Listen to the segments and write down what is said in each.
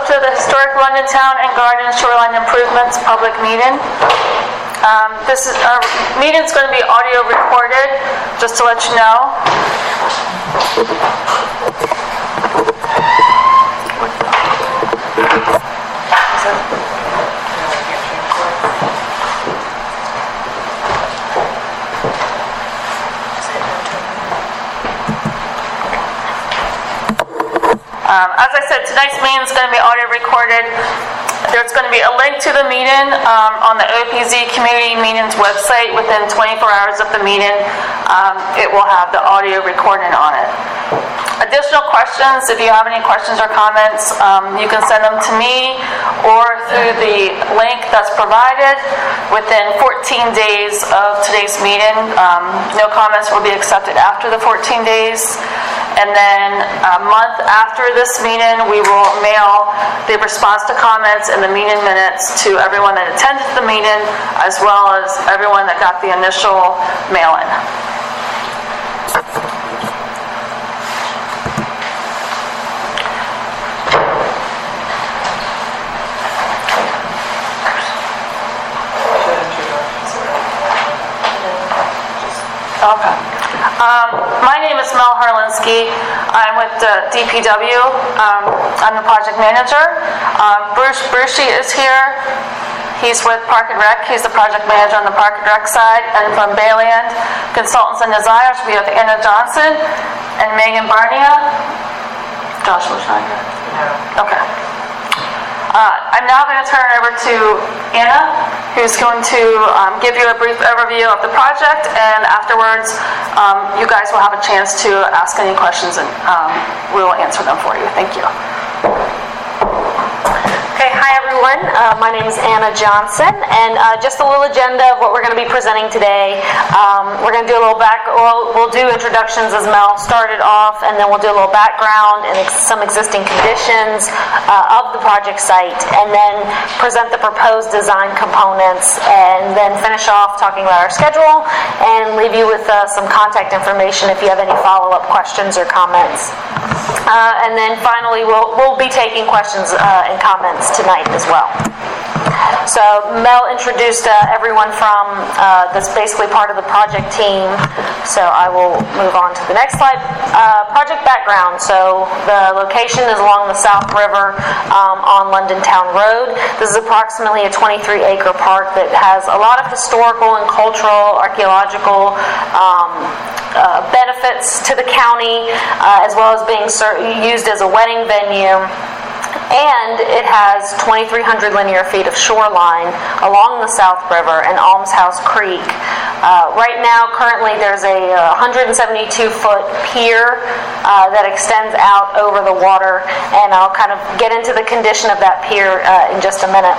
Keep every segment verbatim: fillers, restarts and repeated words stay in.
to the Historic London Town and Garden Shoreline Improvements public meeting. Um, this is, our meeting is going to be audio recorded, just to let you know. Um, as I said, tonight's meeting is going to be audio recorded. There's going to be a link to the meeting um, on the O P Z Community Meetings website within twenty-four hours of the meeting. Um, it will have the audio recording on it. Additional questions, if you have any questions or comments, um, you can send them to me or through the link that's provided within fourteen days of today's meeting. Um, no comments will be accepted after the fourteen days. And then a month after this meeting, we will mail the response to comments and the meeting minutes to everyone that attended the meeting, as well as everyone that got the initial mail-in. Okay. Um, my name is Mel Harlinski. I'm with the D P W. Um, I'm the project manager. Um, Bruce Brucey is here. He's with Park and Rec. He's the project manager on the Park and Rec side. And from Bayland Consultants and Designers, we have Anna Johnson and Megan Barnia. Joshua's not here. No. Okay. Uh, I'm now going to turn it over to Anna, who's going to um, give you a brief overview of the project, and afterwards um, you guys will have a chance to ask any questions, and um, we will answer them for you. Thank you. Okay, hi everyone. Uh, my name is Anna Johnson, and uh, just a little agenda of what we're going to be presenting today. Um, we're going to do a little back. We'll, we'll do introductions as Mel started off, and then we'll do a little background and ex- some existing conditions uh, of the project site, and then present the proposed design components, and then finish off talking about our schedule, and leave you with uh, some contact information if you have any follow-up questions or comments. Uh, and then finally, we'll we'll be taking questions uh, and comments tonight as well. So Mel introduced uh, everyone from uh, that's basically part of the project team. So I will move on to the next slide. Uh, project background. So the location is along the South River um, on London Town Road. This is approximately a twenty-three acre park that has a lot of historical and cultural, archaeological um, uh, benefits to the county, uh, as well as being ser- used as a wedding venue. And it has twenty-three hundred linear feet of shoreline along the South River and Almshouse Creek. Uh, right now, currently, there's a one hundred seventy-two foot pier uh, that extends out over the water, and I'll kind of get into the condition of that pier uh, in just a minute.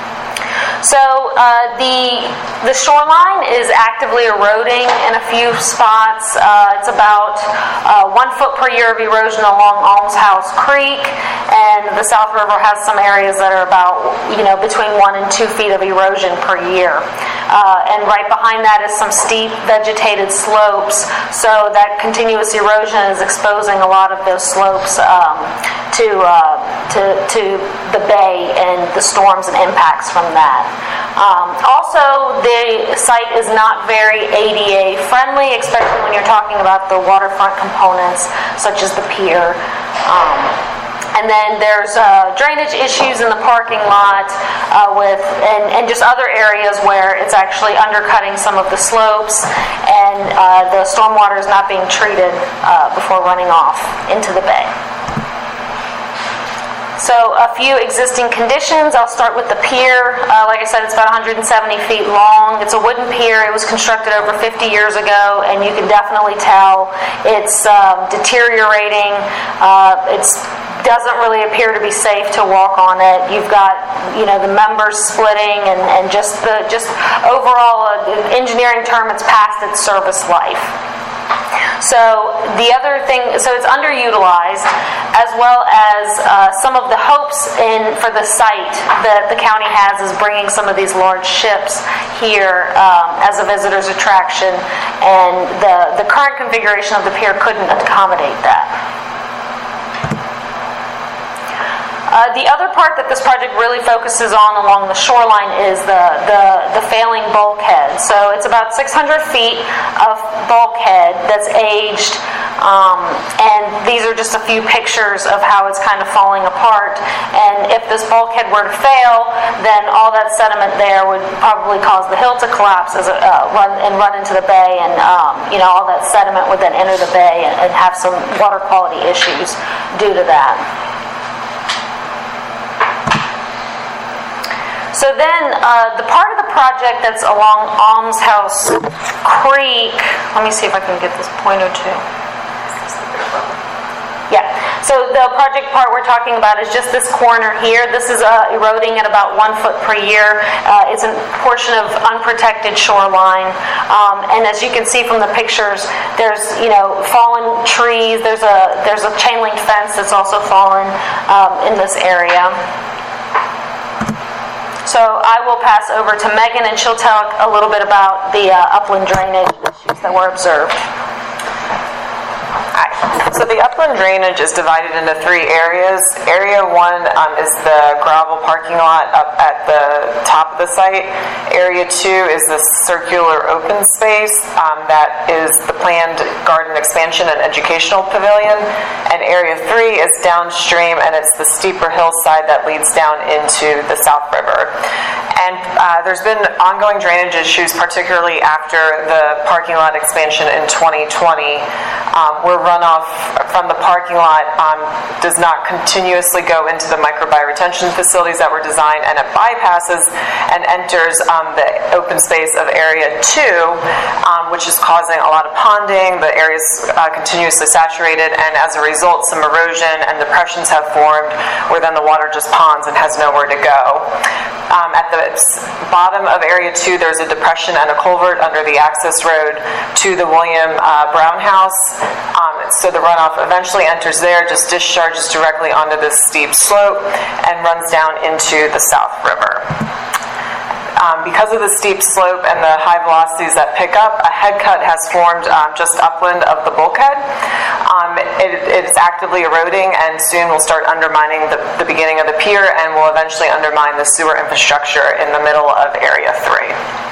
So uh, the the shoreline is actively eroding in a few spots. Uh, it's about uh, one foot per year of erosion along Almshouse Creek, and the South River has some areas that are about, you know, between one and two feet of erosion per year. Uh, and right behind that is some steep vegetated slopes, so that continuous erosion is exposing a lot of those slopes um, to, uh, to to the bay and the storms and impacts from that. Um, also, the site is not very A D A friendly, especially when you're talking about the waterfront components, such as the pier. Um, and then there's uh, drainage issues in the parking lot, uh, with and, and just other areas where it's actually undercutting some of the slopes, and uh, the stormwater is not being treated uh, before running off into the bay. So a few existing conditions. I'll start with the pier. Uh, like I said, it's about one hundred seventy feet long. It's a wooden pier. It was constructed over fifty years ago, and you can definitely tell it's um, deteriorating. Uh, it's doesn't really appear to be safe to walk on it. You've got, you know, the members splitting, and, and just the just overall uh, engineering term, it's past its service life. So the other thing, so it's underutilized, as well as uh, some of the hopes in for the site that the county has is bringing some of these large ships here um, as a visitor's attraction, and the, the current configuration of the pier couldn't accommodate that. Uh, the other part that this project really focuses on along the shoreline is the, the, the failing bulkhead. So it's about six hundred feet of bulkhead that's aged, um, and these are just a few pictures of how it's kind of falling apart. And if this bulkhead were to fail, then all that sediment there would probably cause the hill to collapse as a, uh, run and run into the bay, and um, you know, all that sediment would then enter the bay and, and have some water quality issues due to that. So then, uh, the part of the project that's along Almshouse Creek, let me see if I can get this pointer too. Yeah, so the project part we're talking about is just this corner here. This is uh, eroding at about one foot per year. Uh, it's a portion of unprotected shoreline. Um, and as you can see from the pictures, there's, you know, fallen trees. There's a, there's a chain link fence that's also fallen um, in this area. So I will pass over to Megan, and she'll tell a little bit about the uh, upland drainage issues that were observed. So the upland drainage is divided into three areas. Area one um, is the gravel parking lot up at the top of the site. Area two is the circular open space um, that is the planned garden expansion and educational pavilion. And area three is downstream, and it's the steeper hillside that leads down into the South River. And uh, there's been ongoing drainage issues, particularly after the parking lot expansion in twenty twenty, um, where runoff from the parking lot um, does not continuously go into the microbi-retention facilities that were designed, and it bypasses and enters um, the open space of area two, um, which is causing a lot of ponding. The area is uh, continuously saturated, and as a result, some erosion and depressions have formed where then the water just ponds and has nowhere to go. Um, at the bottom of area two, there's a depression and a culvert under the access road to the William uh, Brown House. Um, so the runoff eventually enters there, just discharges directly onto this steep slope, and runs down into the South River. Um, because of the steep slope and the high velocities that pick up, a head cut has formed um, just upland of the bulkhead. Um, it, it's actively eroding, and soon will start undermining the, the beginning of the pier, and will eventually undermine the sewer infrastructure in the middle of Area three.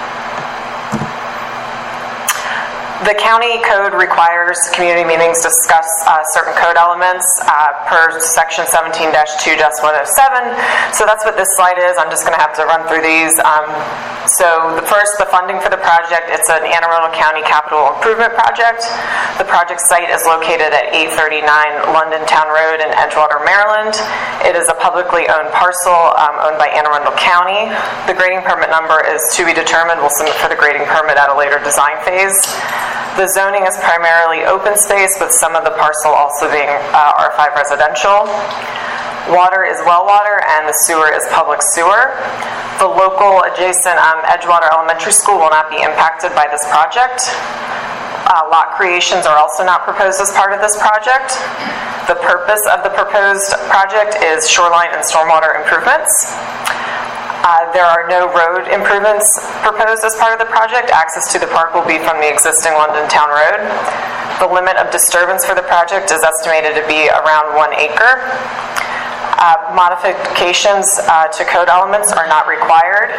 The county code requires community meetings to discuss uh, certain code elements uh, per section seventeen dash two dash one oh seven. So that's what this slide is. I'm just going to have to run through these. Um, so the first, the funding for the project, it's an Anne Arundel County Capital Improvement Project. The project site is located at eight thirty-nine London Town Road in Edgewater, Maryland. It is a publicly owned parcel um, owned by Anne Arundel County. The grading permit number is to be determined. We'll submit for the grading permit at a later design phase. The zoning is primarily open space, with some of the parcel also being uh, R five residential. Water is well water, and the sewer is public sewer. The local adjacent um, Edgewater Elementary School will not be impacted by this project. Uh, lot creations are also not proposed as part of this project. The purpose of the proposed project is shoreline and stormwater improvements. Uh, there are no road improvements proposed as part of the project. Access to the park will be from the existing London Town Road. The limit of disturbance for the project is estimated to be around one acre. Uh, modifications uh, to code elements are not required.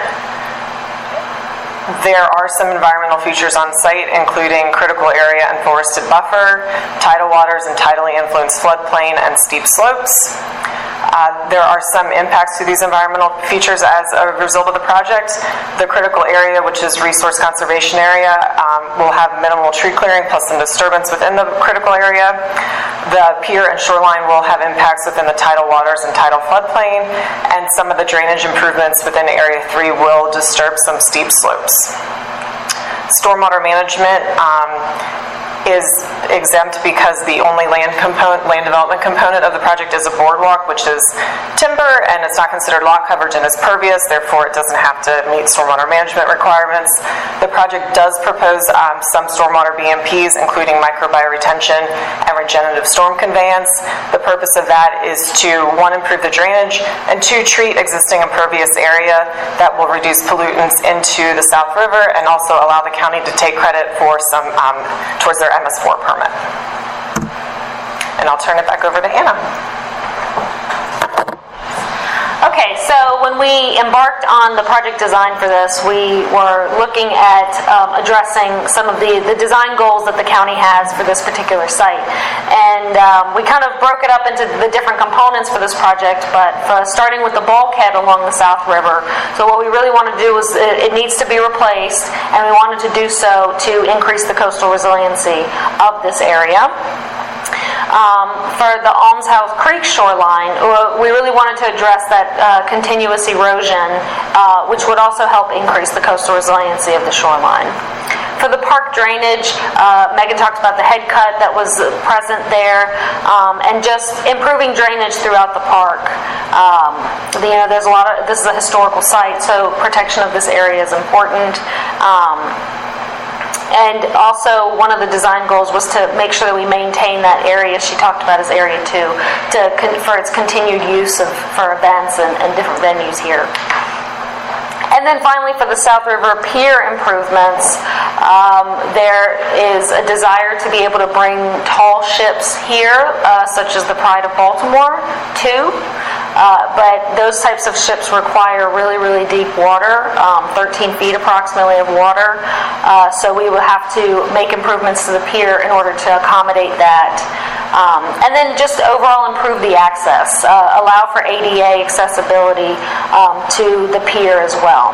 There are some environmental features on site, including critical area and forested buffer, tidal waters and tidally influenced floodplain, and steep slopes. Uh, there are some impacts to these environmental features as a result of the project. The critical area, which is resource conservation area, um, will have minimal tree clearing plus some disturbance within the critical area. The pier and shoreline will have impacts within the tidal waters and tidal floodplain, and some of the drainage improvements within Area three will disturb some steep slopes. Stormwater management um, is exempt because the only land component, land development component of the project is a boardwalk, which is timber, and it's not considered lot coverage and is pervious, therefore it doesn't have to meet stormwater management requirements. The project does propose um, some stormwater B M Ps, including microbi-retention and regenerative storm conveyance. The purpose of that is to, one, improve the drainage, and two, treat existing impervious area that will reduce pollutants into the South River, and also allow the county to take credit for some um, towards their M S four permit. And I'll turn it back over to Anna. Okay, so when we embarked on the project design for this, we were looking at um, addressing some of the, the design goals that the county has for this particular site. And um, we kind of broke it up into the different components for this project, but for, starting with the bulkhead along the South River. So what we really want to do is it, it needs to be replaced, and we wanted to do so to increase the coastal resiliency of this area. Um, for the Almshouse Creek shoreline, we really wanted to address that uh, continuous erosion, uh, which would also help increase the coastal resiliency of the shoreline. For the park drainage, uh, Megan talked about the head cut that was present there, um, and just improving drainage throughout the park. Um, you know, there's a lot of, this is a historical site, so protection of this area is important. Um, And also, one of the design goals was to make sure that we maintain that area she talked about as Area two, to, for its continued use of, for events and, and different venues here. And then finally, for the South River Pier improvements, um, there is a desire to be able to bring tall ships here, uh, such as the Pride of Baltimore, too. Uh, but those types of ships require really, really deep water, um, thirteen feet approximately of water. Uh, so we will have to make improvements to the pier in order to accommodate that. Um, and then just overall improve the access, uh, allow for A D A accessibility um, to the pier as well.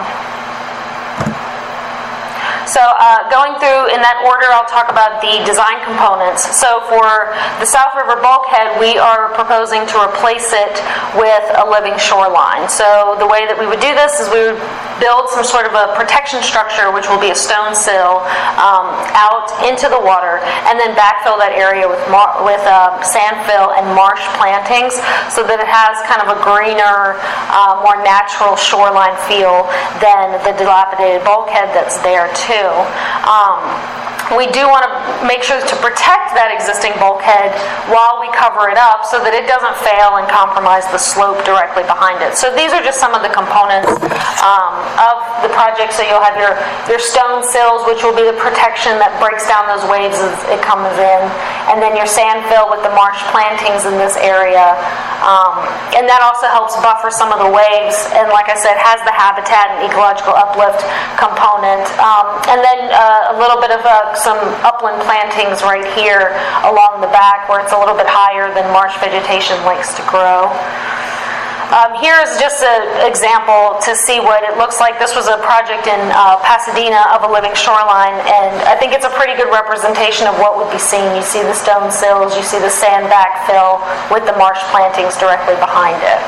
So uh, going through in that order, I'll talk about the design components. So for the South River bulkhead, we are proposing to replace it with a living shoreline. So the way that we would do this is we would build some sort of a protection structure, which will be a stone sill, um, out into the water, and then backfill that area with mar- with uh, sand fill and marsh plantings, so that it has kind of a greener, uh, more natural shoreline feel than the dilapidated bulkhead that's there too. Um, we do want to make sure to protect that existing bulkhead while we cover it up so that it doesn't fail and compromise the slope directly behind it. So these are just some of the components um, of the project. So you'll have your, your stone sills, which will be the protection that breaks down those waves as it comes in, and then your sand fill with the marsh plantings in this area. Um, and that also helps buffer some of the waves, and like I said, has the habitat and ecological uplift component. Um, and then uh, a little bit of a some upland plantings right here along the back where it's a little bit higher than marsh vegetation likes to grow. Um, here is just an example to see what it looks like. This was a project in uh, Pasadena of a living shoreline, and I think it's a pretty good representation of what would be seen. You see the stone sills, you see the sand backfill with the marsh plantings directly behind it.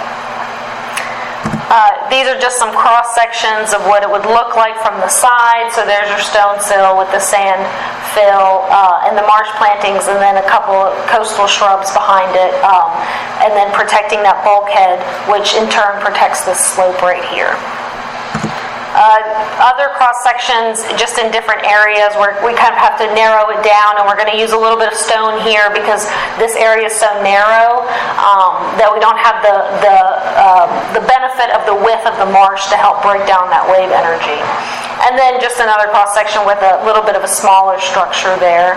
Uh, these are just some cross sections of what it would look like from the side. So there's your stone sill with the sand fill uh, and the marsh plantings, and then a couple of coastal shrubs behind it, um, and then protecting that bulkhead, which in turn protects this slope right here. Uh, other cross sections just in different areas where we kind of have to narrow it down, and we're going to use a little bit of stone here because this area is so narrow um, that we don't have the the, uh, the benefit of the width of the marsh to help break down that wave energy. And then just another cross section with a little bit of a smaller structure there.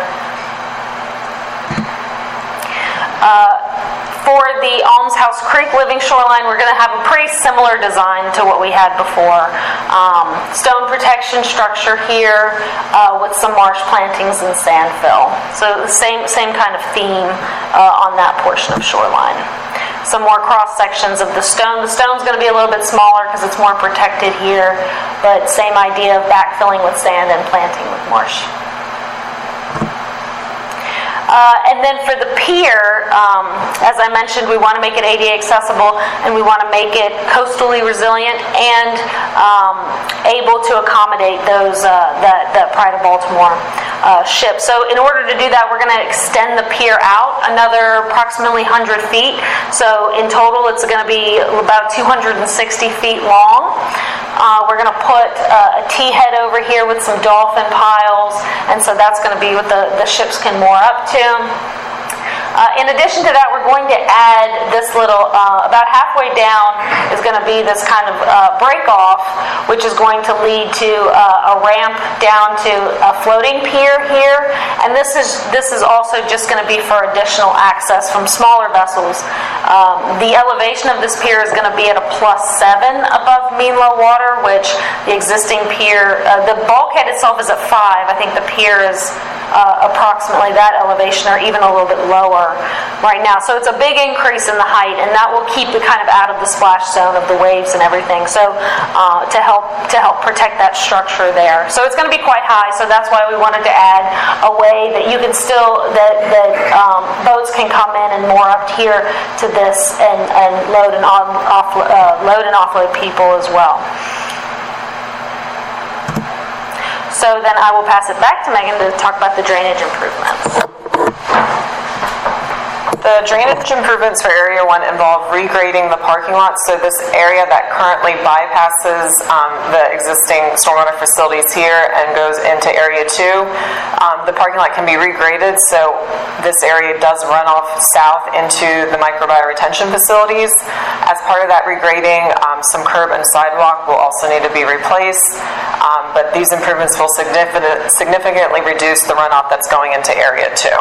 Uh, For the Almshouse Creek living shoreline, we're going to have a pretty similar design to what we had before. Um, stone protection structure here uh, with some marsh plantings and sand fill. So the same, same kind of theme uh, on that portion of shoreline. Some more cross sections of the stone. The stone's going to be a little bit smaller because it's more protected here, but same idea of backfilling with sand and planting with marsh. Uh, and then for the pier, um, as I mentioned, we want to make it A D A accessible, and we want to make it coastally resilient and um, able to accommodate those uh, that, that Pride of Baltimore uh, ship. So in order to do that, we're going to extend the pier out another approximately one hundred feet. So in total, it's going to be about two hundred sixty feet long. Uh, we're going to put uh, a T-head over here with some dolphin piles, and so that's going to be what the, the ships can moor up to. Uh, in addition to that, we're going to add this little, uh, about halfway down is going to be this kind of uh, break off, which is going to lead to uh, a ramp down to a floating pier here. And this is this is also just going to be for additional access from smaller vessels. Um, the elevation of this pier is going to be at a plus seven above mean low water, which the existing pier, uh, the bulkhead itself is at five. I think the pier is uh, approximately that elevation or even a little bit lower right now. So it's a big increase in the height, and that will keep it kind of out of the splash zone of the waves and everything. So uh, to help to help protect that structure there. So it's going to be quite high. So that's why we wanted to add a way that you can still that that um, boats can come in and moor up here to this and, and load and on, off uh, load and offload people as well. So then I will pass it back to Megan to talk about the drainage improvements. The drainage improvements for Area one involve regrading the parking lot. So this area that currently bypasses um, the existing stormwater facilities here and goes into Area two, um, the parking lot can be regraded. So this area does run off south into the microbiome retention facilities. As part of that regrading, um, some curb and sidewalk will also need to be replaced. Um, but these improvements will significant, significantly reduce the runoff that's going into Area two.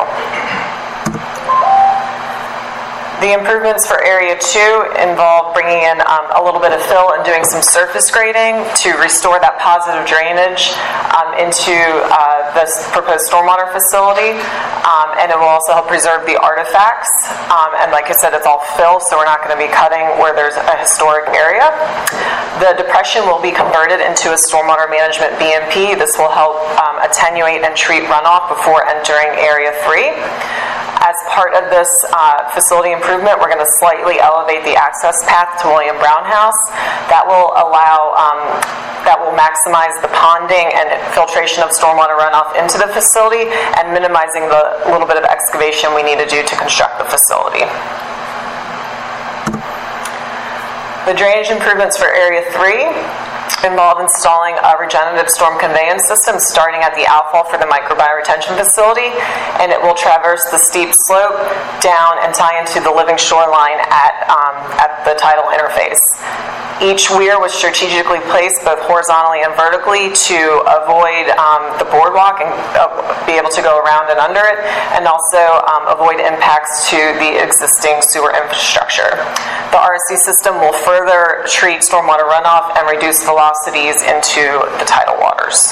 The improvements for Area two involve bringing in um, a little bit of fill and doing some surface grading to restore that positive drainage um, into uh, this proposed stormwater facility. Um, and it will also help preserve the artifacts. Um, and like I said, it's all fill, so we're not going to be cutting where there's a historic area. The depression will be converted into a stormwater management B M P. This will help um, attenuate and treat runoff before entering Area three. As part of this uh, facility improvement, we're going to slightly elevate the access path to William Brown House. That will allow, um, that will maximize the ponding and filtration of stormwater runoff into the facility and minimizing the little bit of excavation we need to do to construct the facility. The drainage improvements for Area three involve installing a regenerative storm conveyance system starting at the outfall for the microbiome retention facility, and it will traverse the steep slope down and tie into the living shoreline at, um, at the tidal interface. Each weir was strategically placed both horizontally and vertically to avoid um, the boardwalk and uh, be able to go around and under it, and also um, avoid impacts to the existing sewer infrastructure. The R S C system will further treat stormwater runoff and reduce velocities into the tidal waters.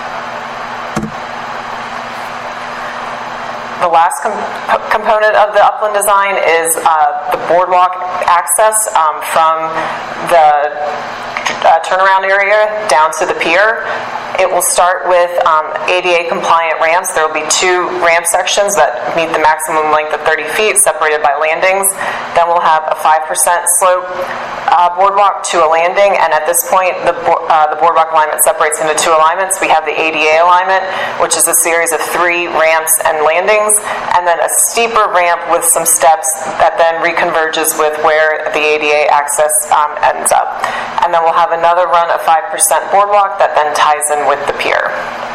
The last com component of the upland design is uh, the boardwalk access um, from the uh, turnaround area down to the pier. It will start with um, A D A compliant ramps. There will be two ramp sections that meet the maximum length of thirty feet, separated by landings. Then we'll have a five percent slope uh, boardwalk to a landing, and at this point, the, bo uh, the boardwalk alignment separates into two alignments. We have the A D A alignment, which is a series of three ramps and landings, and then a steeper ramp with some steps that then reconverges with where the A D A access um, ends up. And then we'll have another run of five percent boardwalk that then ties in with the pier.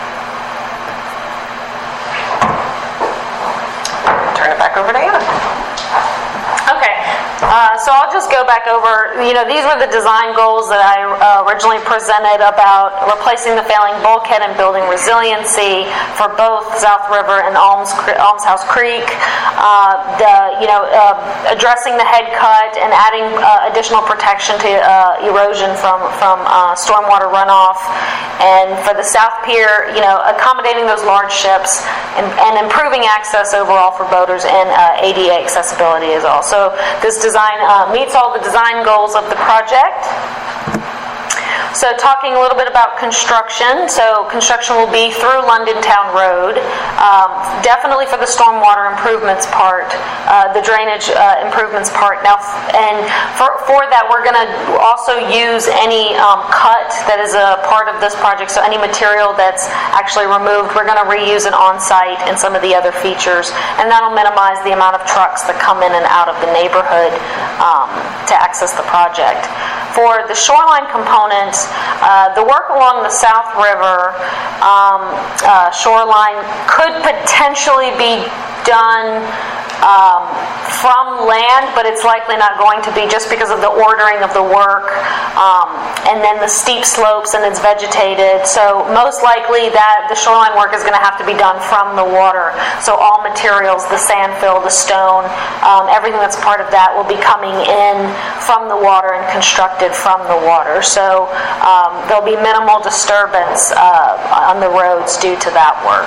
Turn it back over to Anna. Okay, uh, so I'll just go back over, you know, these were the design goals that I uh, originally presented about replacing the failing bulkhead and building resiliency for both South River and Alms, Alms House Creek, uh, the, you know, uh, addressing the head cut and adding uh, additional protection to uh, erosion from, from uh, stormwater runoff, and for the South Pier, you know, accommodating those large ships and, and improving access overall for boaters and uh, A D A accessibility as well. So this design uh, meets all the design goals of the project. So talking a little bit about construction. So construction will be through London Town Road. Um, definitely for the stormwater improvements part, uh, the drainage uh, improvements part. Now, and for, for that, we're going to also use any um, cut that is a part of this project. So any material that's actually removed, we're going to reuse it on site and some of the other features. And that'll minimize the amount of trucks that come in and out of the neighborhood um, to access the project. For the shoreline components, uh, the work along the South River um, uh, shoreline could potentially be done um, from land, but it's likely not going to be just because of the ordering of the work, um, and then the steep slopes, and it's vegetated. So most likely that the shoreline work is going to have to be done from the water. So all materials, the sand fill, the stone, um, everything that's part of that will be coming in from the water and constructed from the water. So um, there'll be minimal disturbance uh, on the roads due to that work.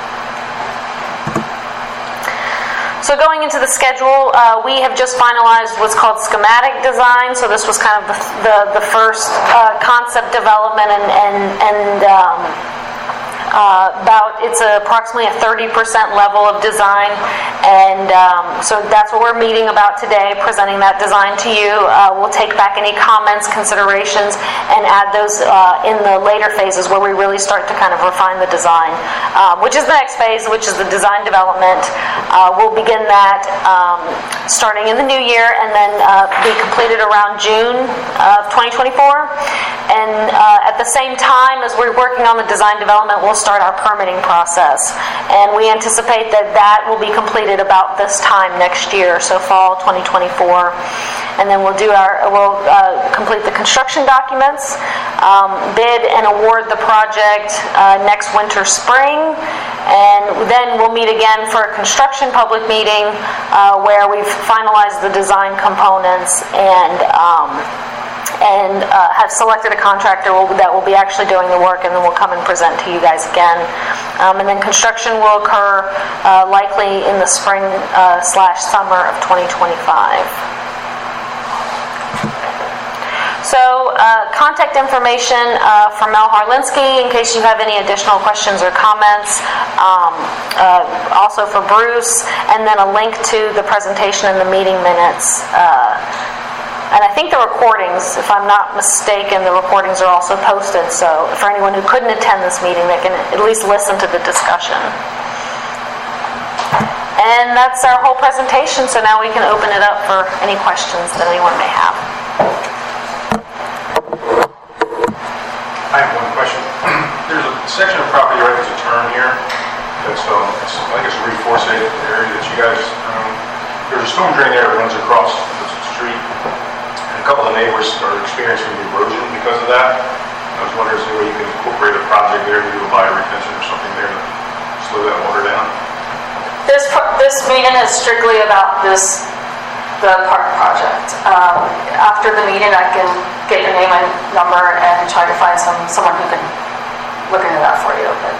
So going into the schedule, uh, we have just finalized what's called schematic design. So this was kind of the the, the first uh, concept development, and and, and um, uh, about it's approximately a thirty percent level of design, and um, so that's what we're meeting about today, presenting that design to you. Uh, we'll take back any comments, considerations, and add those uh, in the later phases where we really start to kind of refine the design, um, which is the next phase, which is the design development. Uh, we'll begin that um, starting in the new year, and then uh, be completed around June of twenty twenty-four. And uh, at the same time as we're working on the design development, we'll start our permitting process. And we anticipate that that will be completed about this time next year, so fall twenty twenty-four. And then we'll do our we'll uh, complete the construction documents, um, bid and award the project uh, next winter, spring, and then we'll meet again for a construction public meeting uh, where we've finalized the design components and um, and uh, have selected a contractor will, that will be actually doing the work, and then we'll come and present to you guys again. Um, and then construction will occur uh, likely in the spring uh, slash summer of twenty twenty-five. So uh, contact information uh, for Mel Harlinsky in case you have any additional questions or comments. Um, uh, also for Bruce, and then a link to the presentation and the meeting minutes. Uh, and I think the recordings, if I'm not mistaken, the recordings are also posted. So for anyone who couldn't attend this meeting, they can at least listen to the discussion. And that's our whole presentation. So now we can open it up for any questions that anyone may have. I have one question. There's a section of property right as a turn here. That's, um, it's, I think it's a reforested area that you guys, um, there's a storm drain there that runs across the street. And a couple of neighbors are experiencing erosion because of that. I was wondering if there's any way you can incorporate a project there to do a bio retention or something there to slow that water down. This this meeting is strictly about this, the park project. Um, after the meeting, I can get your name and number and try to find some someone who can look into that for you. But.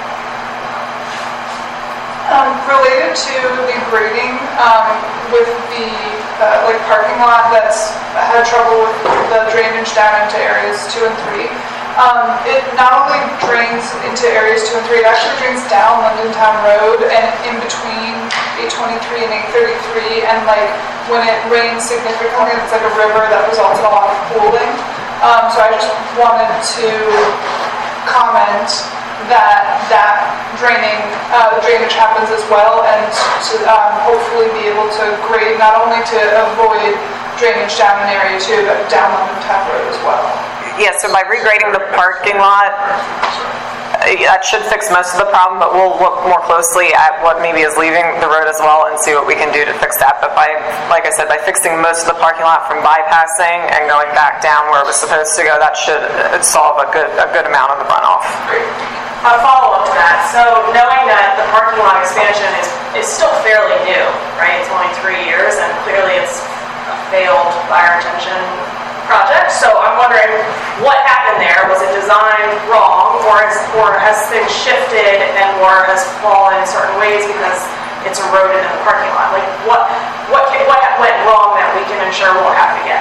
Um, related to the grading um, with the uh, like parking lot that's had trouble with the drainage down into areas two and three. Um, it not only drains into areas two and three, it actually drains down London Town Road and in between eight twenty-three and eight thirty-three. And like when it rains significantly, it's like a river that results in a lot of pooling. Um, so I just wanted to comment that that draining uh, drainage happens as well, and to um, hopefully be able to grade not only to avoid drainage down in area two, but down London Town Road as well. Yeah, so by regrading the parking lot, that should fix most of the problem, but we'll look more closely at what maybe is leaving the road as well and see what we can do to fix that. But by, like I said, by fixing most of the parking lot from bypassing and going back down where it was supposed to go, that should solve a good a good amount of the runoff. A follow-up to that. So knowing that the parking lot expansion is, is still fairly new, right? It's only three years, and clearly it's a failed fire retention project. So I'm wondering what happened there. Was it designed wrong, or has, or has things shifted and or has fallen in certain ways because it's eroded in the parking lot? Like what what what went wrong that we can ensure won't happen again?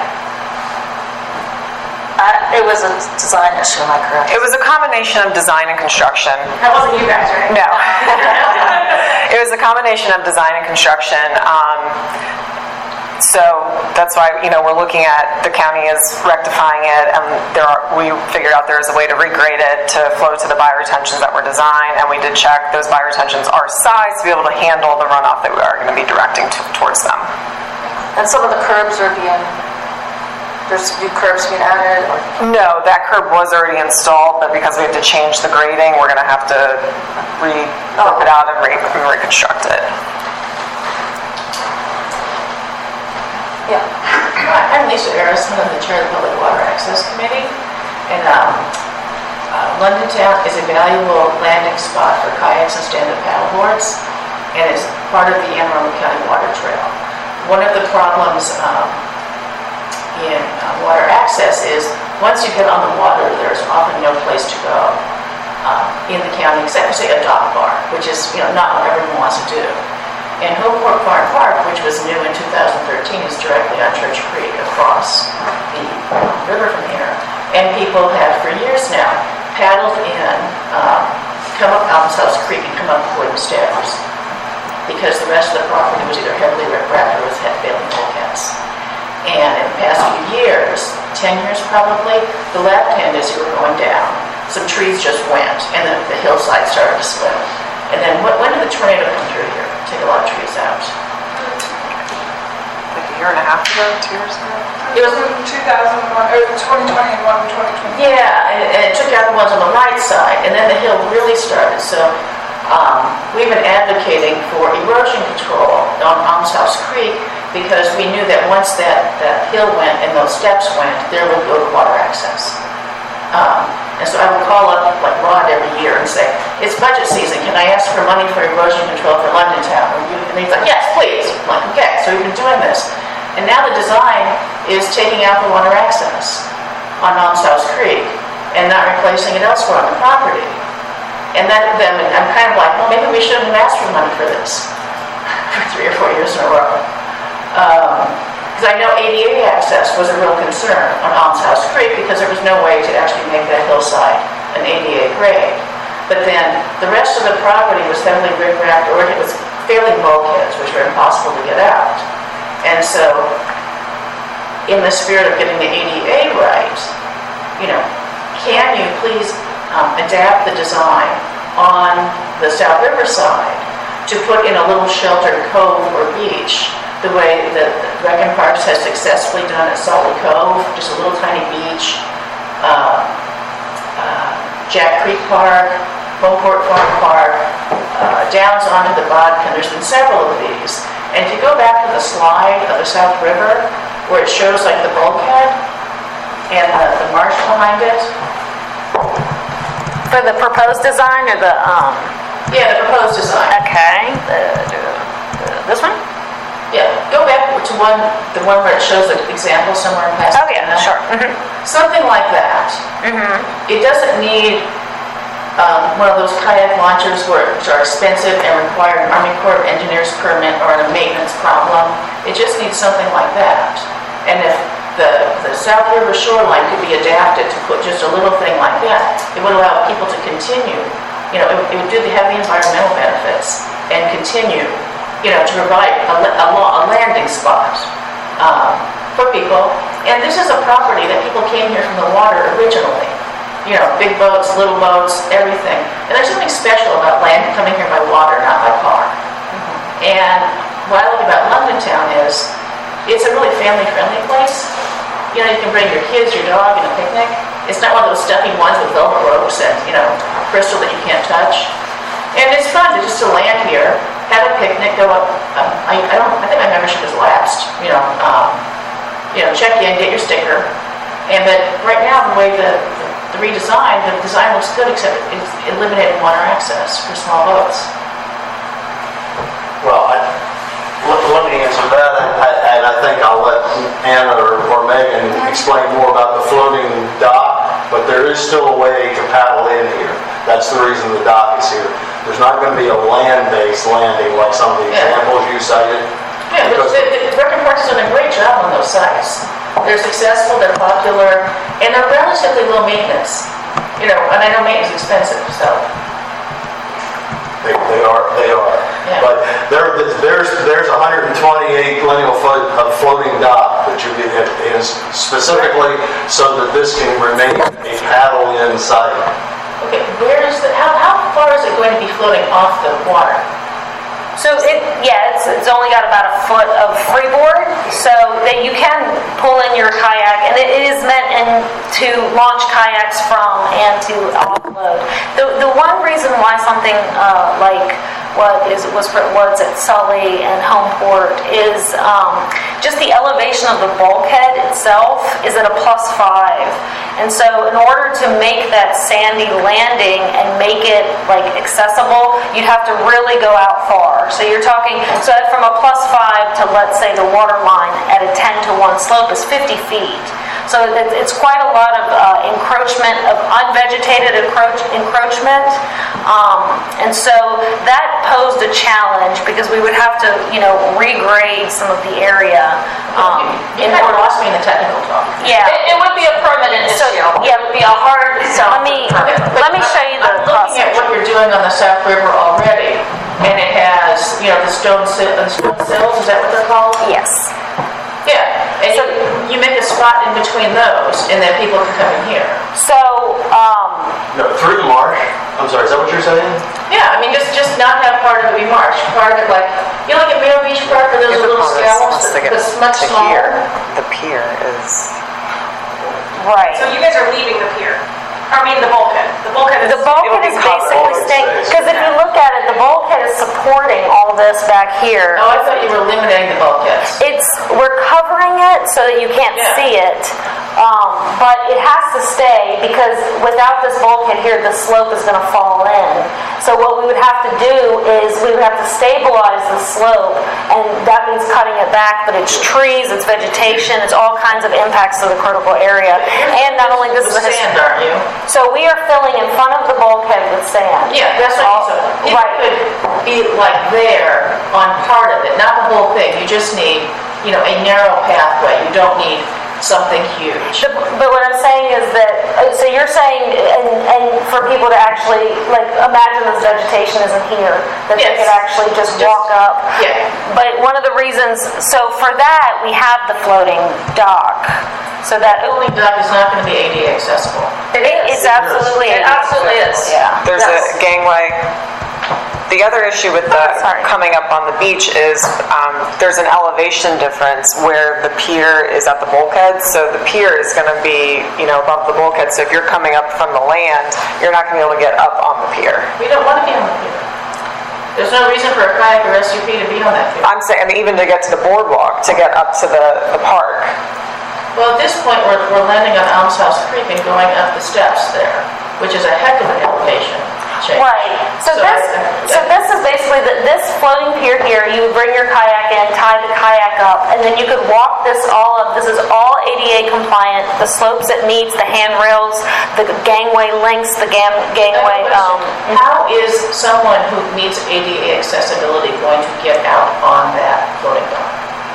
Uh, it was a design issue, am I correct? It was a combination of design and construction. That wasn't you guys, right? No. It was a combination of design and construction. Um, so that's why, you know, we're looking at, the county is rectifying it, and there are, we figured out there is a way to regrade it to flow to the bioretentions that were designed, and we did check those bioretentions are sized to be able to handle the runoff that we are going to be directing to, towards them. And some of the curbs are being... There's new curbs being added? Or? No, that curb was already installed, but because we have to change the grading, we're going to have to re-rip it out and, re- and reconstruct it. Yeah. Hi, I'm Lisa Harrison, I'm the chair of the Public Water Access Committee, and um, uh, London Town is a valuable landing spot for kayaks and stand-up paddleboards, and is part of the Anne Arundel County Water Trail. One of the problems um, in uh, water access is once you get on the water, there's often no place to go um, in the county except for, say, a dock bar, which is, you know, not what everyone wants to do. And Hopecourt Farm Park, which was new in two thousand thirteen, is directly on Church Creek across the river from here. And people have, for years now, paddled in, um, come up Allen's House Creek and come up the wooden stairs, because the rest of the property was either heavily riprap or was had failing bulkheads. And in the past few years, ten years probably, the left hand as you were going down, some trees just went, and then the hillside started to slip. And then what, when did the tornado come through here? Take a lot of trees out. Like a year and a half ago, two years ago? It was in two thousand one, or twenty twenty and one in twenty twenty. Yeah, and, and it took out the ones on the right side, and then the hill really started. So um, we've been advocating for erosion control on Alms House Creek because we knew that once that, that hill went and those steps went, there would go to water access. Um, and so I would call up like Rod every year and say, it's budget season, can I ask for money for erosion control for London Town? And he's like, yes, please. I'm like, okay, so we've been doing this. And now the design is taking out the water access on Alms House Creek and not replacing it elsewhere on the property. And then, then I'm kind of like, well, maybe we shouldn't have asked for money for this for three or four years in a row. Because um, I know A D A access was a real concern on Alms House Creek because there was no way to actually make that hillside an A D A grade. But then the rest of the property was heavily riprap or it was failing bulkheads, which were impossible to get out. And so, in the spirit of getting the A D A right, you know, can you please um, adapt the design on the South River side to put in a little sheltered cove or beach, the way that Brecken Parks has successfully done at Salty Cove, just a little tiny beach, uh, uh, Jack Creek Park, Homeport Farm Park, uh, Downs onto the Bodkin. There's been several of these. And if you go back to the slide of the South River, where it shows like the bulkhead and the, the marsh behind it. For the proposed design or the, um... Yeah, the proposed design. Okay. The, the, this one? Yeah, go back to one, the one where it shows an example somewhere in past. Oh, yeah, sure. Mm-hmm. Something like that. Mm-hmm. It doesn't need um, one of those kayak launchers where, which are expensive and require an Army Corps of Engineers permit or a maintenance problem. It just needs something like that. And if the, the South River shoreline could be adapted to put just a little thing like that, it would allow people to continue. You know, it, it would do the, have the environmental benefits and continue, you know, to provide a, a, a landing spot um, for people. And this is a property that people came here from the water originally. You know, big boats, little boats, everything. And there's something special about land coming here by water, not by car. Mm-hmm. And what I love about London Town is it's a really family-friendly place. You know, you can bring your kids, your dog, and a picnic. It's not one of those stuffy ones with velvet ropes and, you know, crystal that you can't touch. And it's fun to just to land here, have a picnic, go up. Um, I, I don't. I think my membership has lapsed. You know, um, you know, check in, get your sticker. And but right now, the way the, the, the redesign, the design looks good, except it's eliminating water access for small boats. Well, I, let, let me answer that, and I, and I think I'll let Anna or, or Megan explain more about the floating dock. But there is still a way to paddle in here. That's the reason the dock is here. There's not going to be a land-based landing like some of the Yeah. examples you cited. Yeah, but the, the, Brecken Park's done a great job on those sites. They're successful, they're popular, and they're relatively low maintenance. You know, and I know maintenance is expensive, so. They, they are, they are. Yeah. But there, there's there's one hundred twenty-eight lineal foot of floating dock that you get is specifically so that this can remain a paddle-in site. Okay, where is the, how, how far is it going to be floating off the water? So it, yeah, it's, it's only got about a foot of freeboard, so that you can pull in your kayak, and it is meant in, to launch kayaks from and to offload. The the one reason why something uh, like what is was what's at Sully and Homeport is um, just the elevation of the bulkhead itself is at a plus five, and so in order to make that sandy landing and make it like accessible, you'd have to really go out far. So you're talking so from a plus five to let's say the water line at a ten to one slope is fifty feet. So it's quite a lot of uh, encroachment, of unvegetated encroach, encroachment. Um, and so that posed a challenge because we would have to, you know, regrade some of the area. Um, you kind of lost me in the technical talk. Yeah. It, it would be a permanent So, issue. yeah. It would be a hard sell. Let me, let me show you the I'm looking at cross-section. what you're doing on the South River already, and it has, you know, the stone, si- uh, stone sills, is that what they're called? Yes. Yeah, and you, you make a spot in between those, and then people can come in here. So, um, No, through the marsh. I'm sorry, is that what you're saying? Yeah, I mean, just just not have part of it be marsh, part of it like, you know, like at Miro Beach Park, where those If the little pond is- scallops wants to get that's much to smaller. here, the pier is. right. So you guys are leaving the pier. I mean, the bulkhead. The bulkhead is. The bulkhead be is covered. basically Bulkhead staying, stays. because if you look at it, the bulkhead is supporting all this back here. Oh, I thought you were eliminating the bulkheads. It's, we're covering it so that you can't Yeah. see it, um, but it has to stay because without this bulkhead here, the slope is going to fall in. So what we would have to do is we would have to stabilize the slope, and that means cutting it back, but it's trees, it's vegetation, it's all kinds of impacts to the critical area. And not only this is With a sand, history. aren't you? So we are filling in front of the bulkhead with sand. Yeah, that's what All- you said. It Right. could be like there on part of it, not the whole thing. You just need, you know, a narrow pathway. You don't need something huge. But, but what I'm saying is that, uh, so you're saying, and, and for people to actually, like, imagine this vegetation isn't here, that they Yes. could actually just Just- walk up. Yeah. But one of the reasons, so for that, we have the floating dock. So that, Building dock is not going to be A D A accessible. it, it's absolutely. It absolutely is. Yeah. There's Yes. a gangway. The other issue with the Oh, sorry. coming up on the beach is um, there's an elevation difference where the pier is at the bulkhead. So the pier is going to be, you know, above the bulkhead. So if you're coming up from the land, you're not going to be able to get up on the pier. We don't want to be on the pier. There's no reason for a kayak or S U P to be on that pier. I'm saying, I mean, even to get to the boardwalk, to get up to the, the park. Well, at this point, we're, we're landing on Almshouse Creek and going up the steps there, which is a heck of an elevation change. Right. So, So this, I- so this is basically the, this floating pier here. You would bring your kayak in, tie the kayak up, and then you could walk this all up. This is all A D A compliant. The slopes it meets, the handrails, the gangway links, the gam, gangway. Um, How is someone who needs A D A accessibility going to get out on that floating dock?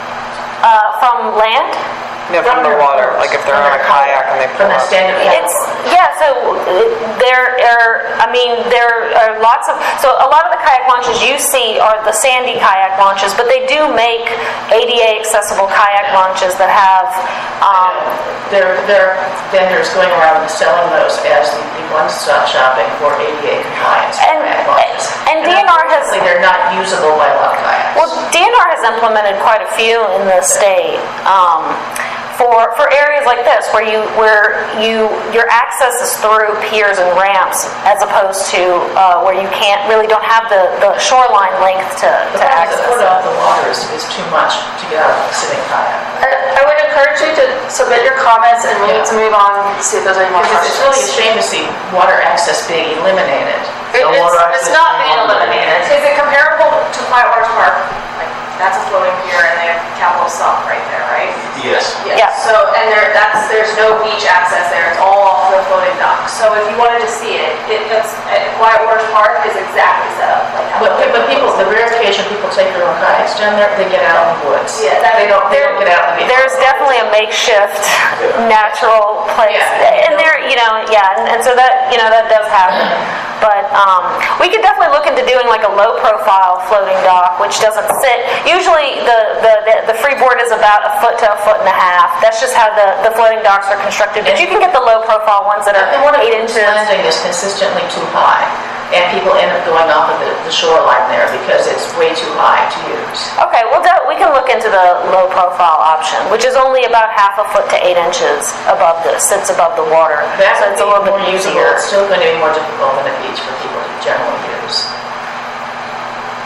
uh, from land. You know, from the their water, boats, like if they're from on a their kayak and they From pull the up. stand-up It's paddleboard. yeah. So uh, there are. I mean, there are lots of. So a lot of the kayak launches you see are the sandy kayak launches, but they do make A D A accessible kayak launches that have. Um, There, there are vendors going around and selling those as the, the one-stop shopping for A D A compliance. And- kayak launches. and D N R has- unfortunately, they're not usable by a lot of kayaks. Well, D N R has implemented quite a few in the state um, for for areas like this, where you where you your access is through piers and ramps, as opposed to uh, where you can't really don't have the, the shoreline length to, the to fact access. that foot off the water is, is too much to get out of a sitting kayak. I I would encourage you to submit your comments, and we need to move on to see if there's any more Because it's really a questions. shame to see water access being eliminated. It- No more It's, it's not being access. eliminated. Is it comparable to Whitewater Park? Like, that's a floating pier and they have Capitol Suck right there, right? Yes. Yeah. So, and there, that's, there's no beach access there, it's all off the floating dock. So if you wanted to see it, it, it's, uh, Whitewater Park is exactly set up like that. But, pe- but people, the rare occasion people take their own kayaks down there, they get out in the woods. Yeah, that- They don't, they don't get out in the. There's definitely a makeshift, natural place, Yeah. and there, you know, yeah, and, and so that, you know, that does happen. But um, we could definitely look into doing like a low-profile floating dock, which doesn't sit. Usually, the, the the the freeboard is about a foot to a foot and a half. That's just how the, the floating docks are constructed. But you can get the low-profile ones that are And one of eight the inches. landing is consistently too high, and people end up going off of the, the shoreline there because it's way too high to use. Okay, well, that, we can look into the low-profile option, which is only about half a foot to eight inches above the sits above the water. That so would it's a be little more bit usable. easier. It's still going to be more difficult than a beach for people to generally use.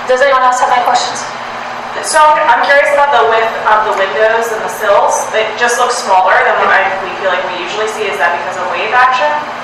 Does anyone else have any questions? So I'm curious about the width of the windows and the sills. It just looks smaller than what I, we feel like we usually see. Is that because of wave action?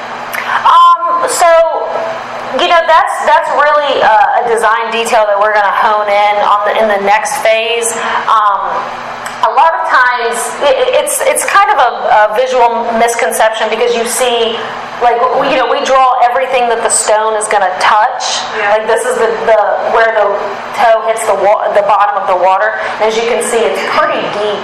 Um, so, you know, that's that's really uh, a design detail that we're going to hone in on the in the next phase. Um, a lot of times, it, it's it's kind of a, a visual misconception because you see, like, we, you know, we draw everything that the stone is going to touch. Yeah. Like this is the, the where the toe hits the wa- the bottom of the water. And as you can see, it's pretty deep.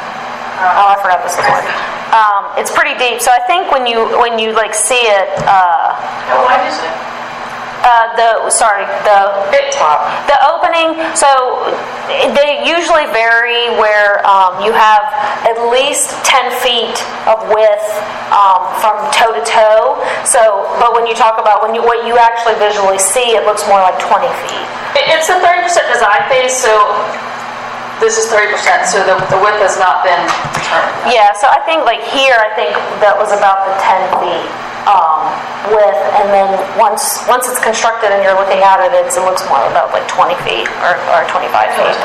Oh, I forgot this one. Um, it's pretty deep. So I think when you when you like see it, uh, How wide is it? uh, the sorry the the opening. So they usually vary where um, you have at least ten feet of width um, from toe to toe. So, but when you talk about when you what you actually visually see, it looks more like twenty feet. It- It's a thirty percent design phase, so this is thirty percent, so the, the width has not been determined. Yeah, so I think like here, I think that was about the ten feet um, width, and then once once it's constructed and you're looking at it, it's, it looks more about like twenty feet or, or twenty-five feet.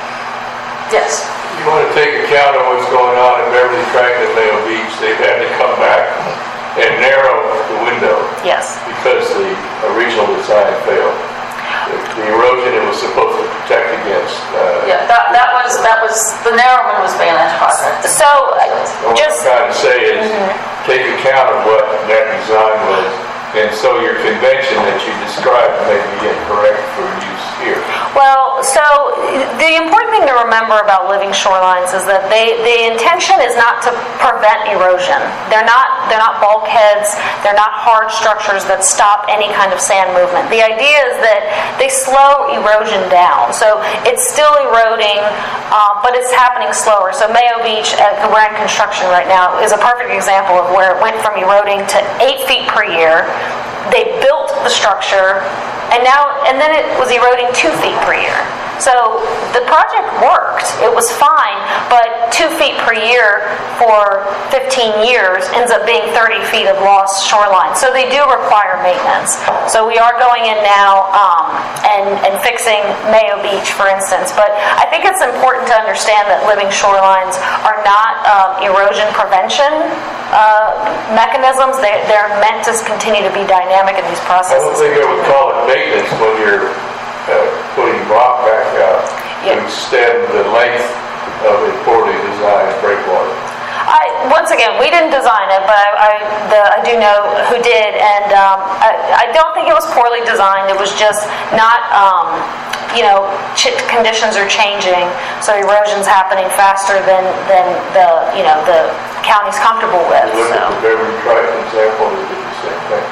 Yes. You want to take account of what's going on in Beverly Tract and Mayo Beach. They've had to come back and narrow the window Yes. because the original design failed. The, the erosion it was supposed to protect against. Uh, Yeah, that, that was, that was, the narrow one was Bainland project. So uh, what just I'm trying to say is take account of what that design was, and so your convention that you described may be incorrect for use here. Well, so the important thing to remember about living shorelines is that they the intention is not to prevent erosion. They're not they're not bulkheads. They're not hard structures that stop any kind of sand movement. The idea is that they slow erosion down. So it's still eroding, uh, but it's happening slower. So Mayo Beach, uh, we're in construction right now, is a perfect example of where it went from eroding to eight feet per year. They built the structure, and now and then it was eroding two feet per year. So the project worked. It was fine, but two feet per year for fifteen years ends up being thirty feet of lost shoreline. So they do require maintenance. So we are going in now um, and, and fixing Mayo Beach, for instance. But I think it's important to understand that living shorelines are not um, erosion prevention uh, mechanisms. They, they're meant to continue to be dynamic in these I processes. don't think I would call it maintenance when you're uh, putting rock back out Yeah. to extend the length of a poorly designed breakwater. I, once again, we didn't design it, but I, I, the, I do know who did, and um, I, I don't think it was poorly designed. It was just not, um, you know, ch- conditions are changing, so erosion's happening faster than, than the, you know, the county's comfortable with. You look So. at the Beverly Tract example, they did the same thing.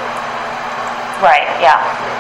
Right, yeah.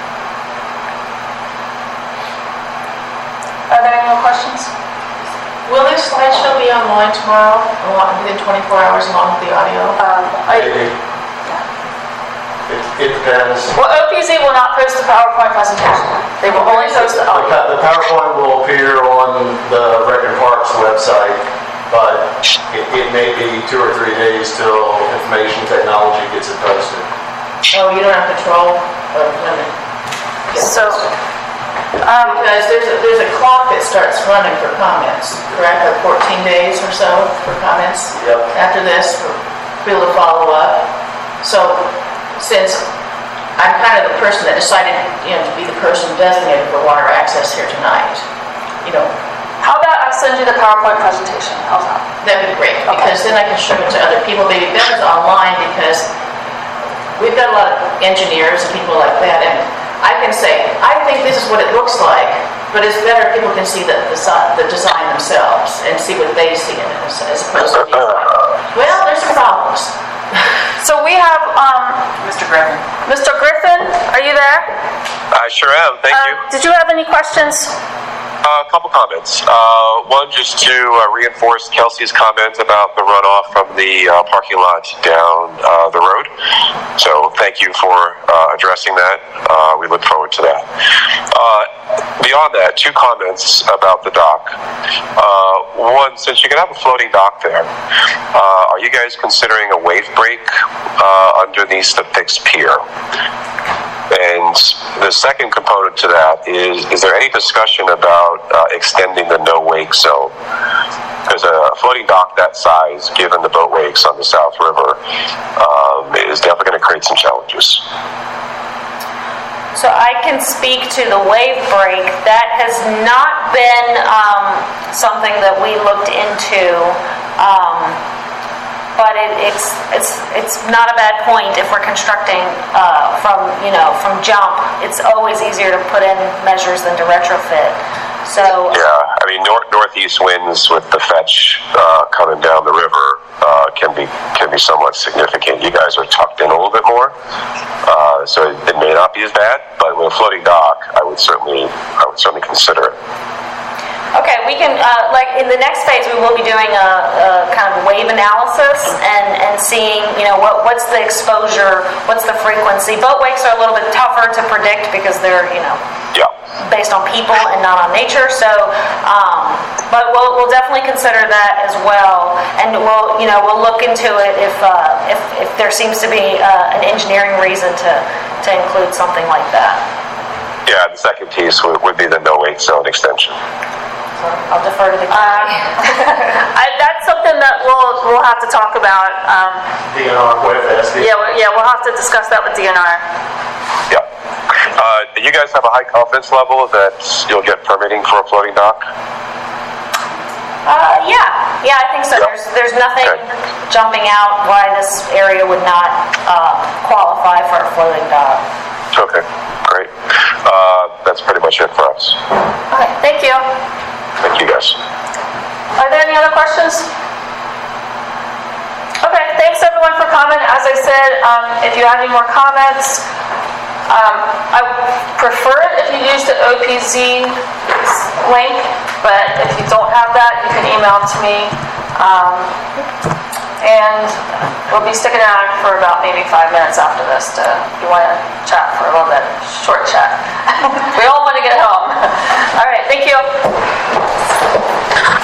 Are there any more questions? Will this slideshow be online tomorrow, along- within twenty-four hours along with the audio? Um, I, Maybe. It, it depends. well, O P Z will not post the PowerPoint presentation. They will only post the The audio. pa- the PowerPoint will appear on the Rec and Parks website, but it, it may be two or three days till information technology gets it posted. Oh, you don't have control of when it... So, um, Because there's a, there's a clock that starts running for comments, correct? Or fourteen days or so for comments? Yep. After this, for people to follow up. So, since I'm kind of the person that decided, you know, to be the person designated for water access here tonight, you know, how about I send you the PowerPoint presentation? How's that? that'd be great, because then I can show it to other people. Maybe better online, because we've got a lot of engineers and people like that, and I can say, I think this is what it looks like, but it's better if people can see the, the, si- the design themselves and see what they see in it, as as opposed to being like, well, there's some problems. So we have, um, Mister Griffin. Mister Griffin, are you there? I sure am. Thank Uh, you. Did you have any questions? Uh, a couple comments. Uh, one, just to uh, reinforce Kelsey's comment about the runoff from the uh, parking lot down uh, the road. So thank you for uh, addressing that. Uh, we look forward to that. Uh, beyond that, two comments about the dock. Uh, one, since you're going to have a floating dock there, uh, are you guys considering a wave break uh, underneath the fixed pier? And the second component to that is, is there any discussion about uh, extending the no-wake zone? Because a floating dock that size, given the boat wakes on the South River, um, is definitely going to create some challenges. So I can speak to the wave break. That has not been um, something that we looked into, um, but it, it's it's it's not a bad point if we're constructing uh, from you know from jump. It's always easier to put in measures than to retrofit. So yeah, I mean north northeast winds with the fetch uh, coming down the river uh, can be can be somewhat significant. You guys are tucked in a little bit more, uh, so it may not be as bad. But with a floating dock, I would certainly I would certainly consider it. Okay, we can, uh, like, in the next phase, we will be doing a, a kind of wave analysis and, and seeing, you know, what, what's the exposure, what's the frequency. Boat wakes are a little bit tougher to predict because they're, you know, yeah. based on people and not on nature. So, um, but we'll, we'll definitely consider that as well. And we'll, you know, we'll look into it if, uh, if, if there seems to be uh, an engineering reason to, to include something like that. Yeah, the second piece would, would be the no-wake zone extension. I'll defer to the. Um, I, that's something that we'll we'll have to talk about. Um, D N R with S D. yeah, we- yeah, we'll have to discuss that with D N R. Yeah. Uh, do you guys have a high confidence level that you'll get permitting for a floating dock? Uh, yeah, yeah, I think so. Yeah. There's there's nothing Okay. jumping out why this area would not uh, qualify for a floating dock. Okay, great. Uh, that's pretty much it for us. Okay, thank you. Thank you, guys. Are there any other questions? Okay, thanks everyone for coming. As I said, um, if you have any more comments, um, I prefer it if you use the O P Z link, but if you don't have that, you can email it to me. Um, and we'll be sticking around for about maybe five minutes after this to, if you want to chat for a little bit, short chat. We all want to get home. All right, thank you.